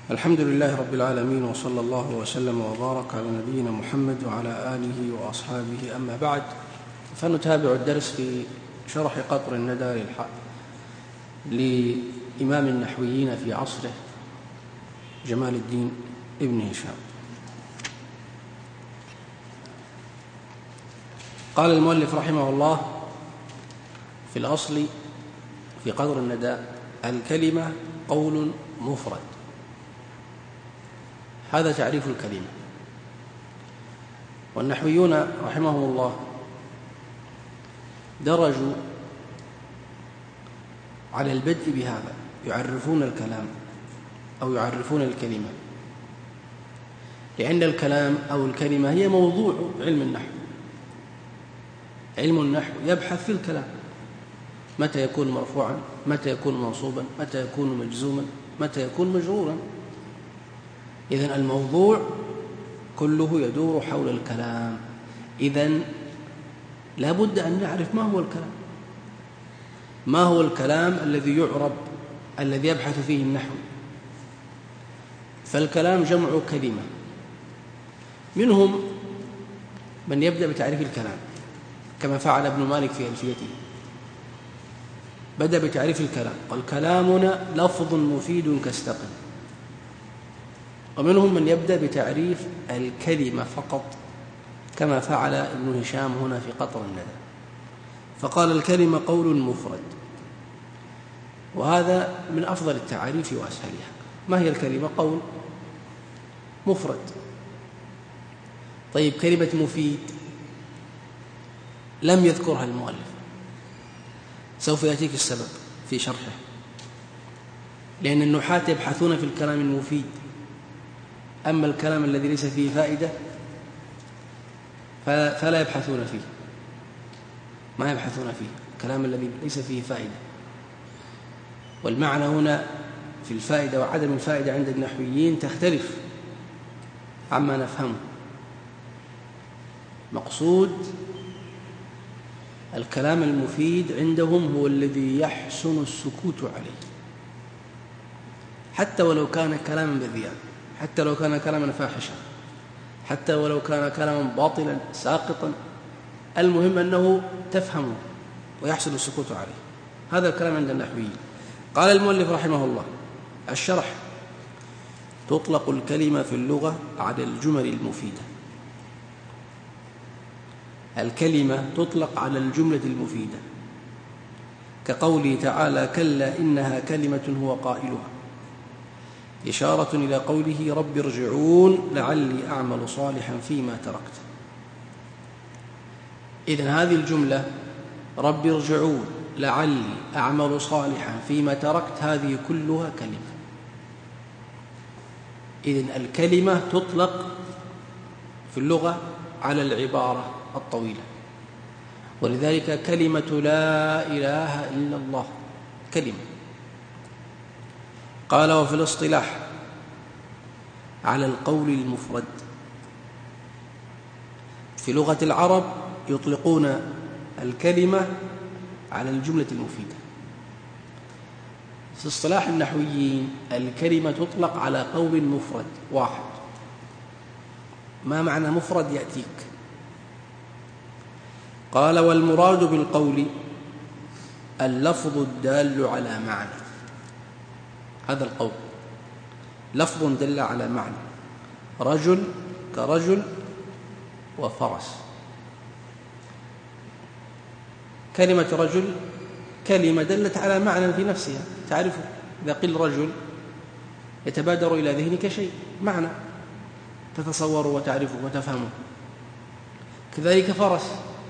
الحمد لله رب العالمين، وصلى الله وسلم وبارك على نبينا محمد وعلى آله وأصحابه. أما بعد، فنتابع الدرس في شرح قطر الندى لإمام النحويين في عصره جمال الدين ابن هشام. قال المؤلف رحمه الله في الأصل في قطر الندى: الكلمة قول مفرد. هذا تعريف الكلمة. والنحويون رحمهم الله درجوا على البدء بهذا، يعرفون الكلام أو يعرفون الكلمة، لأن الكلام أو الكلمة هي موضوع علم النحو. علم النحو يبحث في الكلام، متى يكون مرفوعا، متى يكون منصوبا، متى يكون مجزوما، متى يكون مجرورا. إذن الموضوع كله يدور حول الكلام. إذن لا بد أن نعرف ما هو الكلام، ما هو الكلام الذي يعرب، الذي يبحث فيه النحو. فالكلام جمع كلمة. منهم من يبدأ بتعريف الكلام كما فعل ابن مالك في ألفيته، بدأ بتعريف الكلام قال: كلامنا لفظ مفيد كاستقم. ومنهم من يبدأ بتعريف الكلمة فقط كما فعل ابن هشام هنا في قطر الندى، فقال: الكلمة قول مفرد. وهذا من أفضل التعاريف وأسهلها. ما هي الكلمة؟ قول مفرد. طيب، كلمة مفيد لم يذكرها المؤلف، سوف يأتيك السبب في شرحه، لأن النحاة يبحثون في الكلام المفيد. أما الكلام الذي ليس فيه فائدة فلا يبحثون فيه، ما يبحثون فيه. الكلام الذي ليس فيه فائدة، والمعنى هنا في الفائدة وعدم الفائدة عند النحويين تختلف عما نفهمه. مقصود الكلام المفيد عندهم هو الذي يحسن السكوت عليه، حتى ولو كان كلاما بذيئا، حتى لو كان كلاما فاحشا، حتى ولو كان كلاما باطلا ساقطا، المهم أنه تفهمه ويحسن السكوت عليه. هذا الكلام عند النحويين. قال المؤلف رحمه الله: الشرح: تطلق الكلمة في اللغة على الجمل المفيدة. الكلمة تطلق على الجملة المفيدة، كقوله تعالى: كلا إنها كلمة هو قائلها، إشارة إلى قوله: رب ارجعون لعلي أعمل صالحا فيما تركت. إذن هذه الجملة رب ارجعون لعلي أعمل صالحا فيما تركت، هذه كلها كلمة. إذن الكلمة تطلق في اللغة على العبارة الطويلة، ولذلك كلمة لا إله إلا الله كلمة. قال: وفي الاصطلاح على القول المفرد. في لغة العرب يطلقون الكلمة على الجملة المفيدة. في اصطلاح النحويين الكلمة تطلق على قول مفرد واحد. ما معنى مفرد؟ يأتيك. قال: والمراد بالقول اللفظ الدال على معنى. هذا القول لفظ دل على معنى. رجل كرجل وفرس. كلمة رجل كلمة دلت على معنى في نفسها، تعرفه. إذا قيل رجل يتبادر إلى ذهنك شيء، معنى تتصوره وتعرفه وتفهمه. كذلك فرس،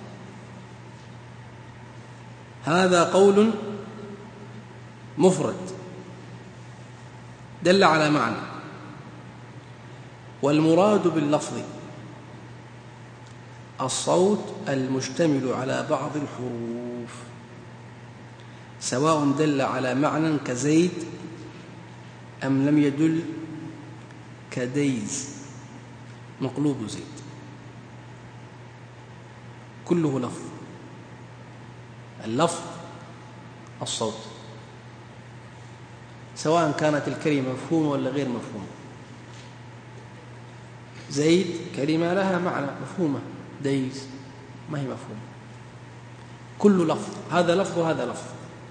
هذا قول مفرد دل على معنى. والمراد باللفظ الصوت المشتمل على بعض الحروف، سواء دل على معنى كزيد أم لم يدل، كديز مقلوب زيد، كله لفظ. اللفظ الصوت. سواء كانت الكلمة مفهومة ولا غير مفهومة. زيد كلمة لها معنى مفهومة، ديز ما هي مفهومة. كل لفظ، هذا لفظ وهذا لفظ.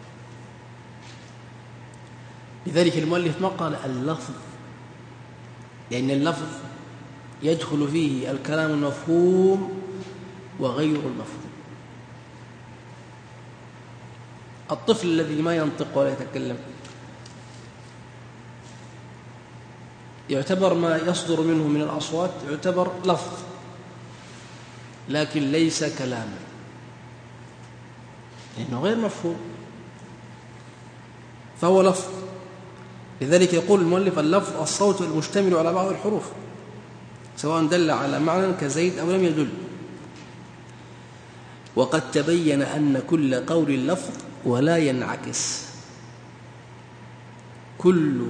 لذلك المؤلف ما قال اللفظ، لأن اللفظ يدخل فيه الكلام المفهوم وغير المفهوم. الطفل الذي ما ينطق ولا يتكلم يعتبر ما يصدر منه من الأصوات يعتبر لفظ، لكن ليس كلاما لأنه غير مفهوم، فهو لفظ. لذلك يقول المؤلف اللفظ الصوت المشتمل على بعض الحروف سواء دل على معنى كزيد أو لم يدل. وقد تبين أن كل قول لفظ ولا ينعكس. كل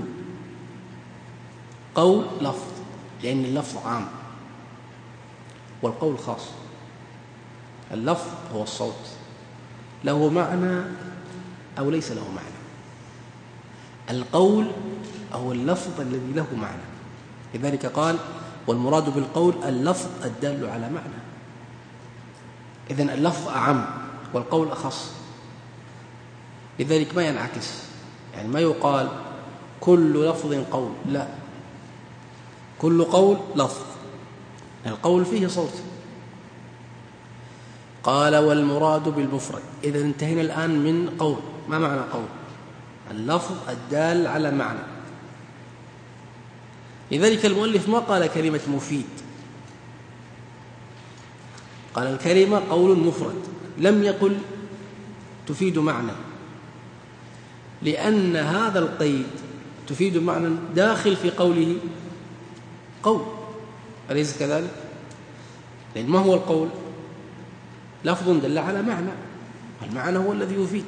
قول لفظ، لأن اللفظ عام والقول خاص. اللفظ هو الصوت، له معنى أو ليس له معنى. القول هو اللفظ الذي له معنى. لذلك قال والمراد بالقول اللفظ الدال على معنى. إذن اللفظ أعم والقول أخص، لذلك ما ينعكس. يعني ما يقال كل لفظ قول، لا، كل قول لفظ، القول فيه صوت. قال والمراد بالمفرد. إذا انتهينا الآن من قول. ما معنى قول؟ اللفظ الدال على معنى. لذلك المؤلف ما قال كلمة مفيد، قال الكلمة قول مفرد، لم يقل تفيد معنى، لأن هذا القيد تفيد معنى داخل في قوله قول، أليس كذلك؟ لأن ما هو القول؟ لفظ دل على معنى، والمعنى هو الذي يفيد.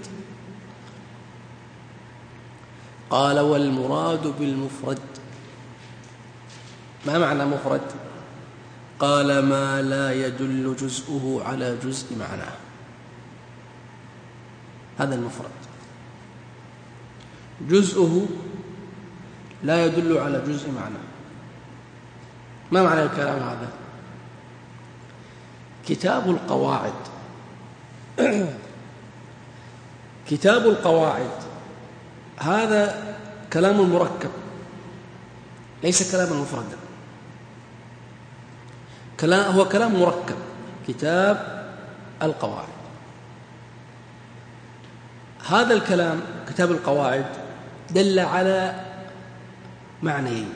قال والمراد بالمفرد. ما معنى مفرد؟ قال ما لا يدل جزءه على جزء معناه، هذا المفرد. جزءه لا يدل على جزء معناه. ما معنى الكلام هذا؟ كتاب القواعد كتاب القواعد هذا كلام مركب، ليس كلاما مفردا. هو كلام مركب. كتاب القواعد، هذا الكلام كتاب القواعد دل على معنيين: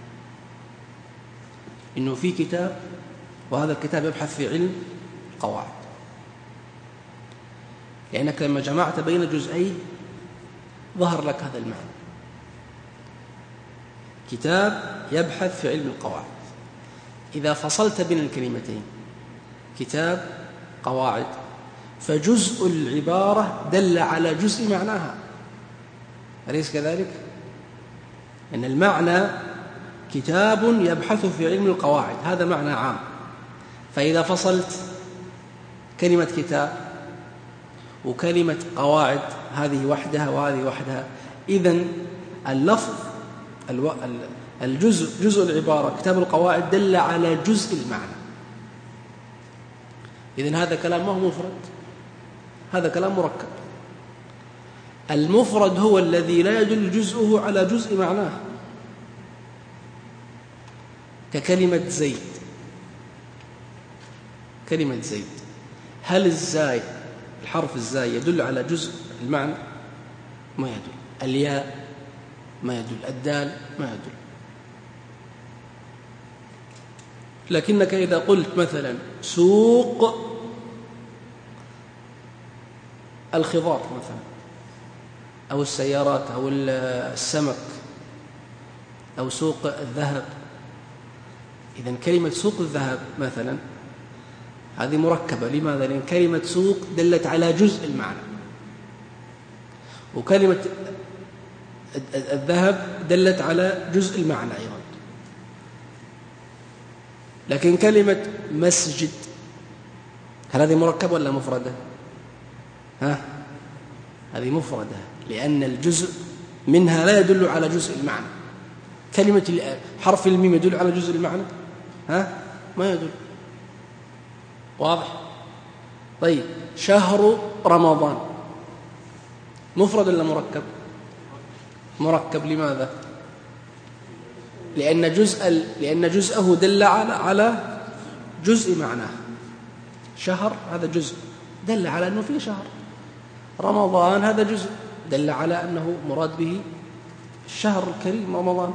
إنه في كتاب، وهذا الكتاب يبحث في علم القواعد، لأنك لما جمعت بين جزئين ظهر لك هذا المعنى. كتاب يبحث في علم القواعد. إذا فصلت بين الكلمتين كتاب قواعد فجزء العبارة دل على جزء معناها، أليس كذلك؟ إن المعنى كتاب يبحث في علم القواعد، هذا معنى عام. فإذا فصلت كلمة كتاب وكلمة قواعد، هذه وحدها وهذه وحدها، إذن اللفظ جزء العبارة كتاب القواعد دل على جزء المعنى. إذن هذا كلام ما هو مفرد، هذا كلام مركب. المفرد هو الذي لا يدل جزءه على جزء معناه، ككلمة زيد. كلمة زيد، هل الزاي، الحرف الزاي، يدل على جزء المعنى؟ ما يدل. الياء ما يدل، الدال ما يدل. لكنك إذا قلت مثلا سوق الخضار مثلا، أو السيارات، أو السمك، أو سوق الذهب، إذن كلمة سوق الذهب مثلا هذه مركبة. لماذا؟ لأن كلمة سوق دلت على جزء المعنى، وكلمة الذهب دلت على جزء المعنى أيضا. لكن كلمة مسجد هل هذه مركبة ولا مفردة؟ هذه مفردة، لأن الجزء منها لا يدل على جزء المعنى. كلمة حرف الميم يدل على جزء المعنى؟ ما يدل. واضح؟ طيب، شهر رمضان مفرد ولا مركب؟ مركب. لماذا؟ لأن جزءه دل على جزء معناه. شهر هذا جزء دل على أنه فيه شهر. رمضان هذا جزء دل على أنه مراد به الشهر الكريم رمضان.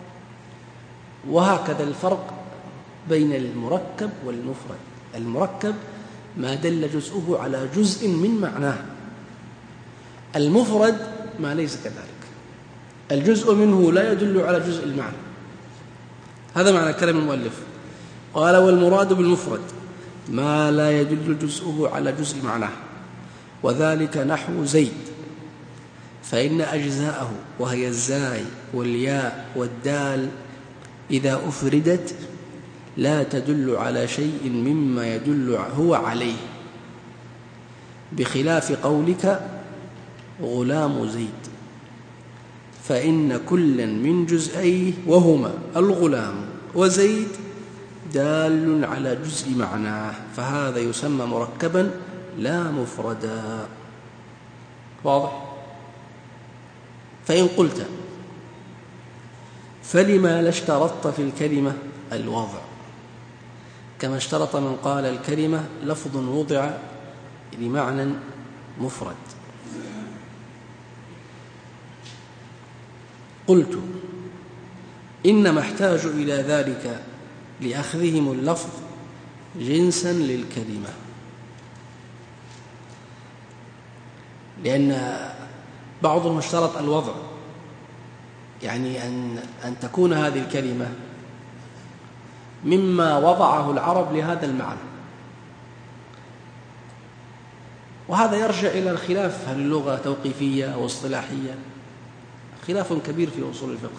وهكذا الفرق بين المركب والمفرد. المركب ما دل جزءه على جزء من معناه. المفرد ما ليس كذلك، الجزء منه لا يدل على جزء المعنى. هذا معنى كلام المؤلف. قال: والمراد بالمفرد ما لا يدل جزءه على جزء معناه، وذلك نحو زيد، فإن أجزاءه وهي الزاي والياء والدال إذا أفردت لا تدل على شيء مما يدل هو عليه، بخلاف قولك غلام زيد، فإن كلا من جزئيه وهما الغلام وزيد دال على جزء معناه، فهذا يسمى مركبا لا مفردا. واضح؟ فإن قلت: فلما لا اشترطت في الكلمة الوضع، كما اشترط من قال الكلمة لفظ وضع لمعنى مفرد؟ قلت: إنما احتاجوا إلى ذلك لأخذهم اللفظ جنسا للكلمة، لأن بعضهم اشترط الوضع، يعني أن تكون هذه الكلمة مما وضعه العرب لهذا المعنى. وهذا يرجع إلى الخلاف، هل اللغة توقيفية أو اصطلاحية؟ خلاف كبير في أصول الفقه.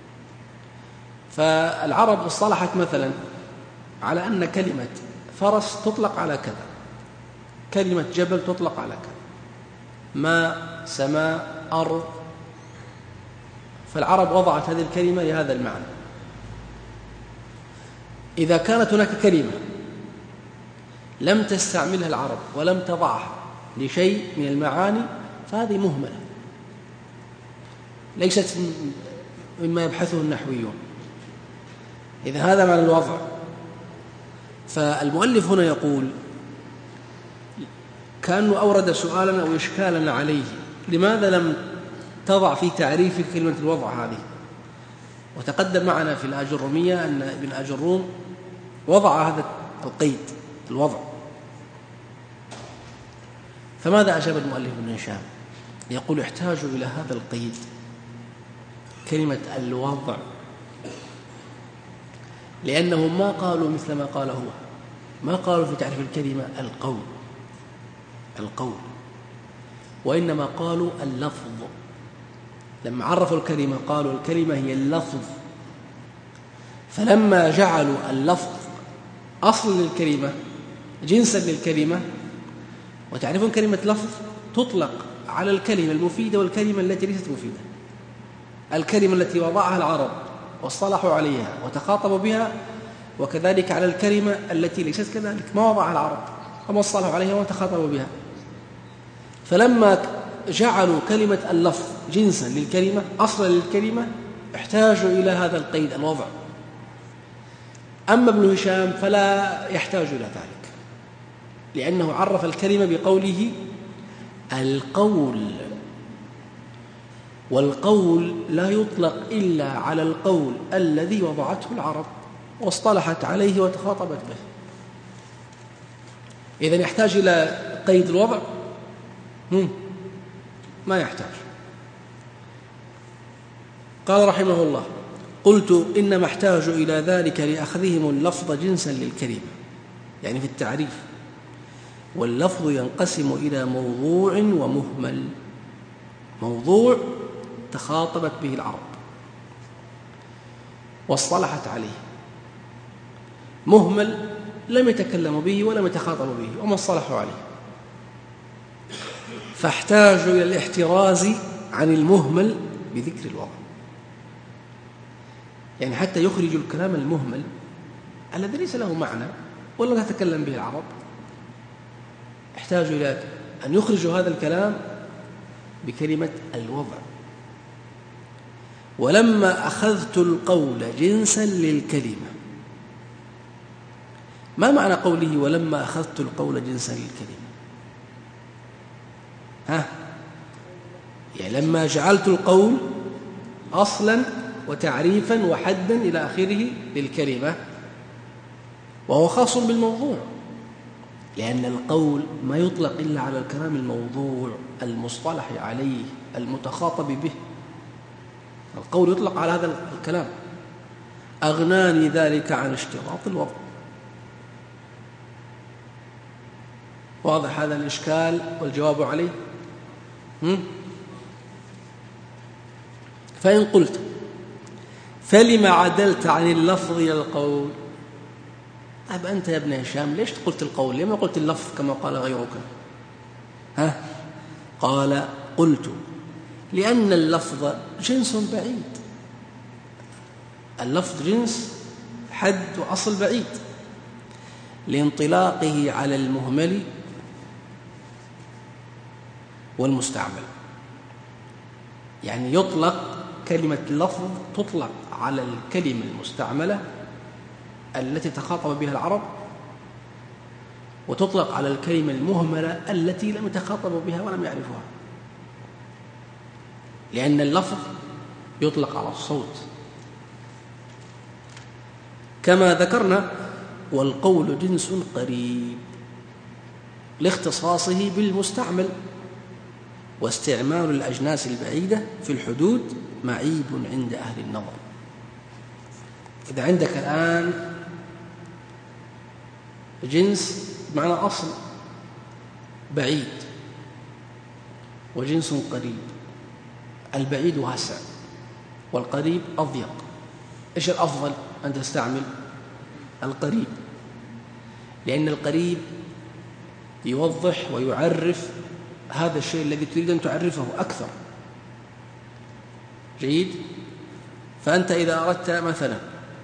فالعرب اصطلحت مثلا على أن كلمة فرس تطلق على كذا، كلمة جبل تطلق على كذا، ماء، سماء، أرض. فالعرب وضعت هذه الكلمة لهذا المعنى. إذا كانت هناك كلمة لم تستعملها العرب ولم تضعها لشيء من المعاني فهذه مهملة، ليست مما يبحثه النحويون. إذا هذا معنى الوضع. فالمؤلف هنا يقول كأنه أورد سؤالا أو إشكالا عليه: لماذا لم تضع في تعريف كلمة الوضع هذه؟ وتقدم معنا في الآجرومية أن ابن آجروم وضع هذا القيد الوضع. فماذا أجاب المؤلف ابن هشام؟ يقول: احتاجوا إلى هذا القيد كلمة الوضع لأنهم ما قالوا مثل ما قال هو، ما قالوا في تعريف الكلمة القول، وإنما قالوا اللفظ. لما عرفوا الكلمة قالوا الكلمة هي اللفظ، فلما جعلوا اللفظ أصل للكلمة جنسا للكلمة، وتعرفون كلمة لفظ تطلق على الكلمة المفيدة والكلمة التي ليست مفيدة. الكلمة التي وضعها العرب واصطلحوا عليها وتخاطبوا بها، وكذلك على الكلمة التي ليست كذلك، ما وضعها العرب وما اصطلحوا عليها وتخاطبوا بها. فلما جعلوا كلمة اللفظ جنسا للكلمة أصلا للكلمة احتاجوا إلى هذا القيد الوضع. أما ابن هشام فلا يحتاج إلى ذلك، لأنه عرف الكلمة بقوله القول، والقول لا يطلق إلا على القول الذي وضعته العرب واصطلحت عليه وتخاطبت به. إذن يحتاج إلى قيد الوضع؟ ما يحتاج. قال رحمه الله: قلت إنما احتاجوا إلى ذلك لأخذهم اللفظ جنسا للكلمة، يعني في التعريف. واللفظ ينقسم إلى موضوع ومهمل. موضوع تخاطبت به العرب واصطلحت عليه، مهمل لم يتكلموا به ولم يتخاطبوا به وما اصطلحوا عليه. فاحتاجوا إلى الاحتراز عن المهمل بذكر الوضع، يعني حتى يخرج الكلام المهمل الذي ليس له معنى ولا تتكلم به العرب، احتاجوا إلى أن يخرجوا هذا الكلام بكلمة الوضع. ولما أخذت القول جنسا للكلمة، ما معنى قوله ولما أخذت القول جنسا للكلمة؟ يعني لما جعلت القول أصلا وتعريفا وحدا إلى آخره للكلمة، وهو خاص بالموضوع، لأن القول ما يطلق إلا على الكلام الموضوع المصطلح عليه المتخاطب به. القول يطلق على هذا الكلام. أغناني ذلك عن اشتراط الوضع. واضح هذا الإشكال والجواب عليه؟ فإن قلت فلما عدلت عن اللفظ إلى القول؟ طيب أنت يا ابن هشام ليش قلت القول؟ لما قلت اللفظ كما قال غيرك؟ قال قلت لأن اللفظ جنس بعيد. اللفظ جنس حد وأصل بعيد لانطلاقه على المهمل والمستعمل. يعني يطلق كلمة لفظ تطلق على الكلمة المستعملة التي تخاطب بها العرب، وتطلق على الكلمة المهملة التي لم يتخاطبوا بها ولم يعرفوها، لأن اللفظ يطلق على الصوت كما ذكرنا. والقول جنس قريب لاختصاصه بالمستعمل، واستعمال الأجناس البعيدة في الحدود معيب عند أهل النظر. إذا عندك الآن جنس بمعنى أصل بعيد وجنس قريب، البعيد واسع والقريب أضيق، إيش الأفضل أن تستعمل؟ القريب، لأن القريب يوضح ويعرف هذا الشيء الذي تريد أن تعرفه أكثر. جيد؟ فأنت إذا أردت مثلا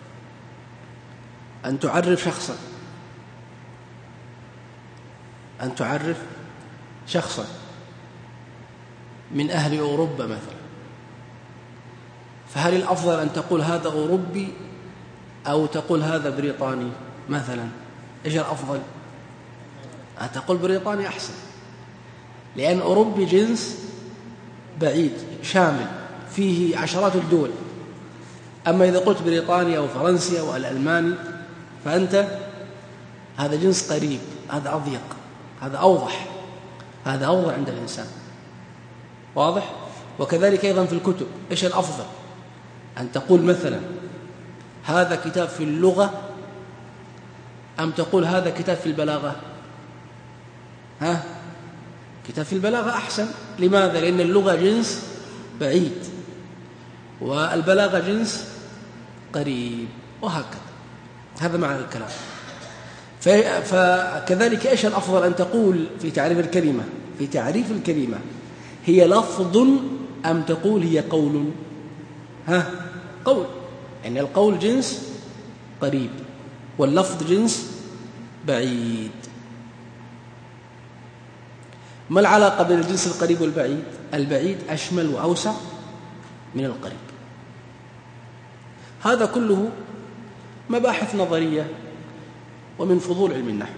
أن تعرف شخصا من أهل أوروبا مثلا، فهل الأفضل أن تقول هذا أوروبي أو تقول هذا بريطاني مثلا؟ إيش الأفضل؟ أن تقول بريطاني أحسن، لأن أوروبي جنس بعيد شامل فيه عشرات الدول. أما إذا قلت بريطانيا أو فرنسي أو الألماني فأنت هذا جنس قريب، هذا أضيق، هذا أوضح، هذا أوضح عند الإنسان. واضح؟ وكذلك أيضا في الكتب، إيش الأفضل؟ أن تقول مثلا هذا كتاب في اللغة أم تقول هذا كتاب في البلاغة؟ كتاب في البلاغة أحسن. لماذا؟ لأن اللغة جنس بعيد والبلاغة جنس قريب، وهكذا. هذا معنى الكلام. فكذلك إيش الأفضل أن تقول في تعريف الكلمة هي لفظ أم تقول هي قول؟ قول، يعني القول جنس قريب واللفظ جنس بعيد. ما العلاقة بين الجنس القريب والبعيد؟ البعيد أشمل وأوسع من القريب. هذا كله مباحث نظرية ومن فضول علم النحو،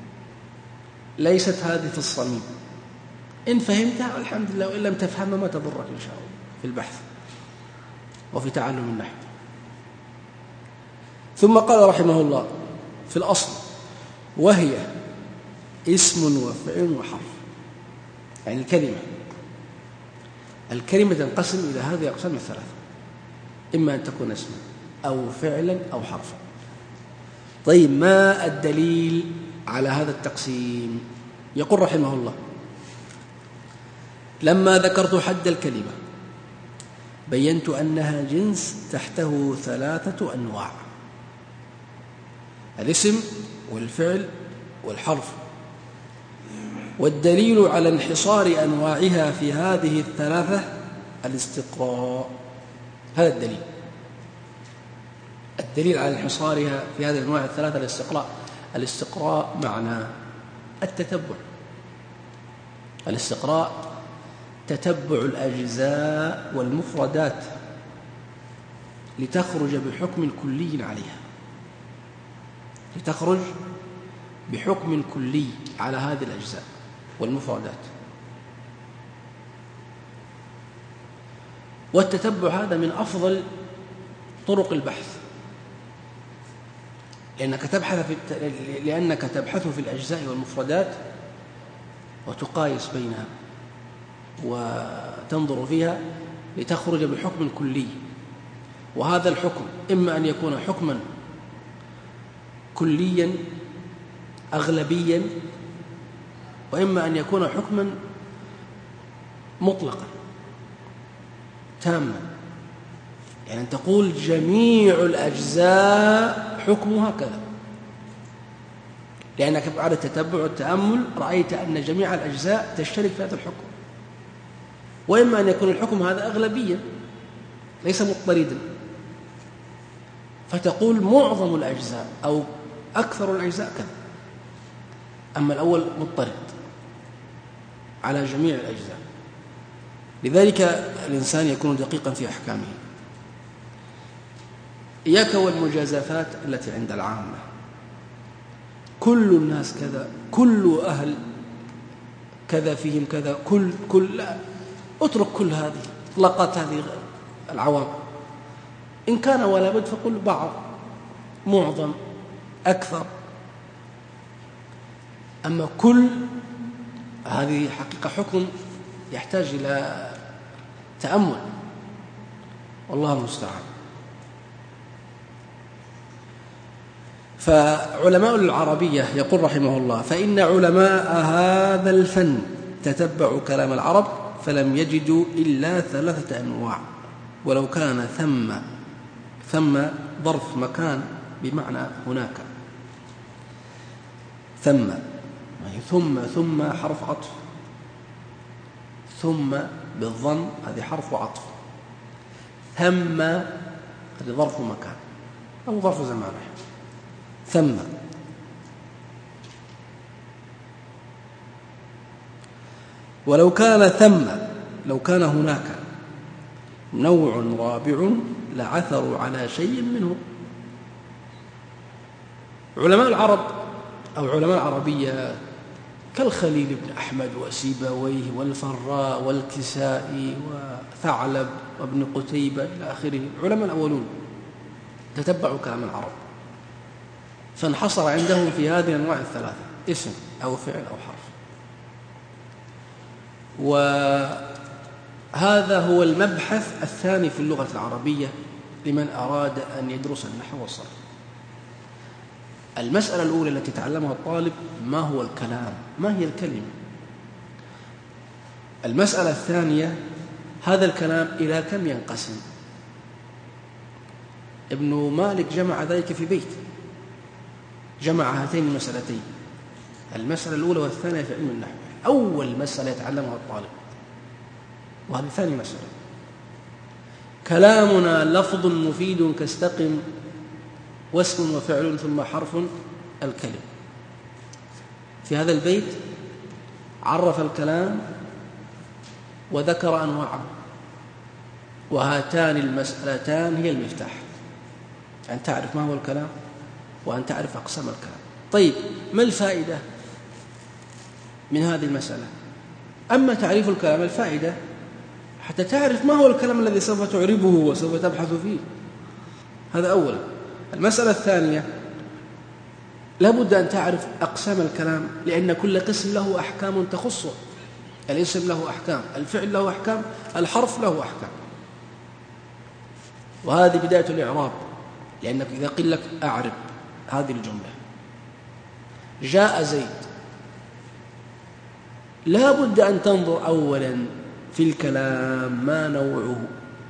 ليست هذه في الصميم. إن فهمتها الحمد لله، وإن لم تفهمها ما تضرك إن شاء الله في البحث وفي تعلم النحو. ثم قال رحمه الله في الأصل: وهي اسم وفعل وحرف. يعني الكلمة تنقسم إلى هذه الأقسام الثلاثة: إما أن تكون اسما أو فعلا أو حرفا. طيب، ما الدليل على هذا التقسيم؟ يقول رحمه الله: لما ذكرت حد الكلمة بينت أنها جنس تحته 3 أنواع: الاسم والفعل والحرف. والدليل على انحصار أنواعها في هذه 3 الاستقراء. هذا الدليل على انحصارها في هذه الأنواع الثلاثة الاستقراء معنى التتبع. الاستقراء تتبع الأجزاء والمفردات لتخرج بحكم كلي عليها، لتخرج بحكم كلي على هذه الأجزاء والمفردات. والتتبع هذا من أفضل طرق البحث، لأنك تبحث في الأجزاء والمفردات وتقايس بينها وتنظر فيها لتخرج بحكم كلي. وهذا الحكم إما أن يكون حكما كليا أغلبيا، وإما أن يكون حكما مطلقا تاما، يعني أن تقول جميع الأجزاء حكمها كذا، لأنك بعد التتبع والتأمل رأيت أن جميع الأجزاء تشترك في هذا الحكم. وإما أن يكون الحكم هذا أغلبيا ليس مضطردا، فتقول معظم الأجزاء أو أكثر الأجزاء كذا، أما الأول مضطرد على جميع الأجزاء. لذلك الإنسان يكون دقيقا في أحكامه. إياك والمجازفات التي عند العامة، كل الناس كذا، كل أهل كذا فيهم كذا، لا، اترك كل هذه إطلاقات هذه العوام. إن كان ولا بد فقل بعض، معظم، أكثر. أما كل هذه حقيقة حكم يحتاج إلى تأمل، والله المستعان. فعلماء العربية يقول رحمه الله: فإن علماء هذا الفن تتبعوا كلام العرب فلم يجدوا إلا 3 أنواع، ولو كان ثم ظرف مكان بمعنى هناك. ثم حرف عطف، ثم بالضم هذه حرف عطف، ثم هذه ظرف مكان أو ظرف زمان. ثم ولو كان هناك نوع رابع لعثروا على شيء منه. علماء العرب أو علماء العربية كالخليل بن أحمد وسيبويه والفراء والكسائي وثعلب وابن قتيبة إلى آخره، العلماء الأولون تتبعوا كلام العرب، فانحصر عندهم في هذه الأنواع الثلاثة: اسم أو فعل أو حرف. وهذا هو المبحث الثاني في اللغة العربية لمن أراد أن يدرس النحو والصرف. المسألة الأولى التي تعلمها الطالب: ما هو الكلام؟ ما هي الكلمة؟ المسألة الثانية: هذا الكلام إلى كم ينقسم؟ ابن مالك جمع ذلك في بيت، جمع هاتين المسألتين، المسألة الأولى والثانية في علم النحو. أول مسألة يتعلمها الطالب، وهذه ثاني مسألة: كلامنا لفظ مفيد كاستقم، واسم وفعل ثم حرف الكلم. في هذا البيت عرف الكلام وذكر أنواعه، وهاتان المسألتان هي المفتاح، أن تعرف ما هو الكلام وأن تعرف أقسام الكلام. طيب، ما الفائدة من هذه المسألة؟ أما تعريف الكلام، الفائدة حتى تعرف ما هو الكلام الذي سوف تعربه وسوف تبحث فيه، هذا أولا. المسألة الثانية: لابد أن تعرف أقسام الكلام، لأن كل قسم له أحكام تخصه. الاسم له أحكام، الفعل له أحكام، الحرف له أحكام. وهذه بداية الإعراب، لأنك إذا قيل لك أعرب هذه الجملة: جاء زيد، لا بد أن تنظر أولا في الكلام ما نوعه.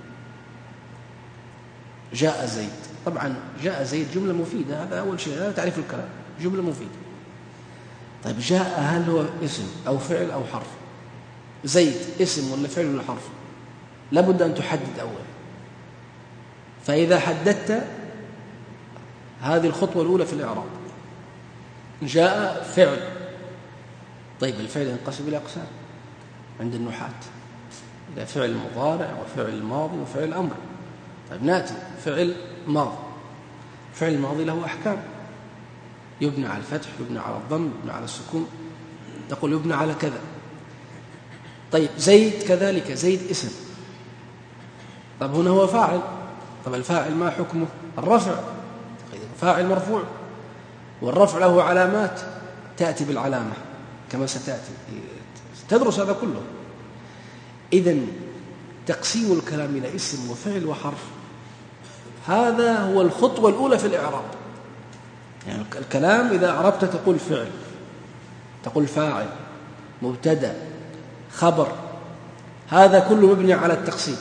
جاء زيد، طبعا جاء زيد جملة مفيدة، هذا أول شيء، هذا تعريف الكلام، جملة مفيدة. طيب، جاء هل هو اسم أو فعل أو حرف؟ زيد اسم ولا فعل ولا حرف؟ لابد أن تحدد أولا. فإذا حددت هذه الخطوة الأولى في الإعراب، جاء فعل. طيب الفعل ينقسم إلى أقسام عند النحاة، إلى فعل مضارع وفعل ماضي وفعل أمر. طيب نأتي فعل ماضي. فعل الماضي له أحكام، يبنى على الفتح، يبنى على الضم، يبنى على السكون. تقول يبنى على كذا. طيب زيد كذلك، زيد اسم. طب هنا هو فاعل. طب الفاعل ما حكمه؟ الرفع. فاعل مرفوع، والرفع له علامات تأتي بالعلامة كما ستأتي، تدرس هذا كله. إذن تقسيم الكلام إلى اسم وفعل وحرف، هذا هو الخطوة الأولى في الإعراب. يعني الكلام إذا أعربت تقول فعل، تقول فاعل، مبتدأ، خبر، هذا كله مبني على التقسيم.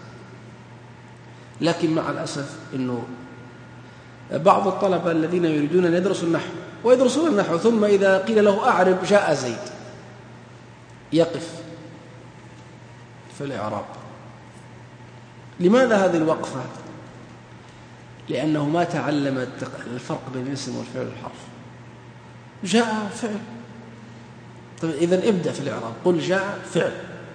لكن مع الأسف أنه بعض الطلبة الذين يريدون أن يدرسوا النحو ويدرسون النحو، ثم إذا قيل له أعرب جاء زيد، يقف في الإعراب. لماذا هذه الوقفة؟ لأنه ما تعلم الفرق بين الاسم والفعل والحرف. جاء فعل، طيب إذن ابدأ في الإعراب، قل جاء فعل.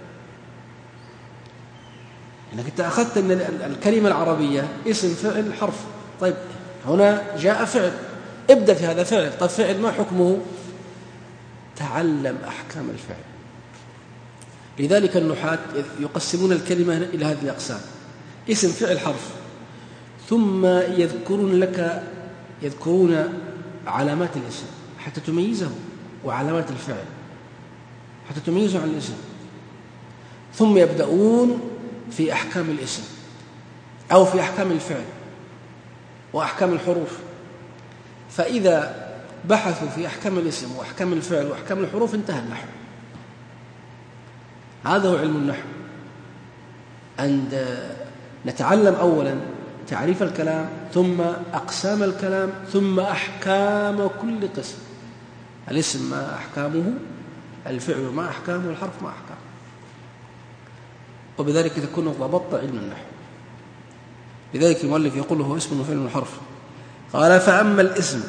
إنك أنت أخذت من الكلمة العربية اسم فعل حرف. طيب هنا جاء فعل، ابدأ في هذا فعل. طيب فعل ما حكمه؟ تعلم أحكام الفعل. لذلك النحاة يقسمون الكلمة إلى هذه الأقسام: اسم فعل حرف، ثم يذكرون علامات الاسم حتى تميزه، وعلامات الفعل حتى تميزه عن الاسم، ثم يبدأون في أحكام الاسم أو في أحكام الفعل وأحكام الحروف. فإذا بحثوا في أحكام الاسم وأحكام الفعل وأحكام الحروف انتهى النحو. هذا هو علم النحو، أن نتعلم أولا تعريف الكلام، ثم أقسام الكلام، ثم أحكام كل قسم. الاسم ما أحكامه، الفعل ما أحكامه، الحرف ما أحكامه. وبذلك تكون ضبطت علم النحو. لذلك المؤلف يقول هو اسم وفعل وحرف. قال: فأما الاسم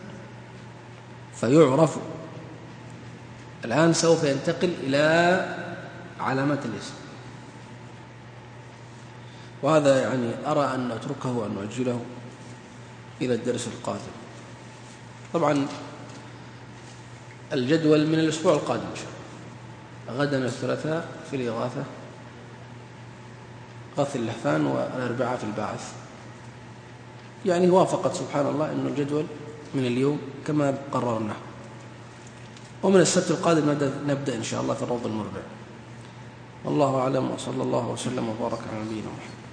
فيعرف. الآن سوف ينتقل إلى علامات الاسم، وهذا يعني أرى أن نتركه وأن نؤجله إلى الدرس القادم. طبعا الجدول من الأسبوع القادم إن شاء الله. غدا الثلاثاء في الإغاثة، غث اللحفان، والأربعاء في الباعث. يعني وافقت سبحان الله أن الجدول من اليوم كما قررنا. ومن السبت القادم نبدأ إن شاء الله في الروض المربع. والله أعلم، وصلى الله وسلم وبارك على نبينا محمد.